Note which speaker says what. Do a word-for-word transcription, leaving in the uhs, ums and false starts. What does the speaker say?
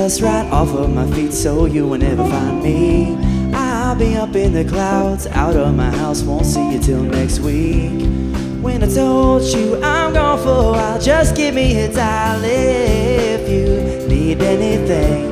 Speaker 1: dust right off of my feet so you will never find me. I'll be up in the clouds, out of my house, won't see you till next week. When I told you I'm gone for a while, just give me a dial if you need anything.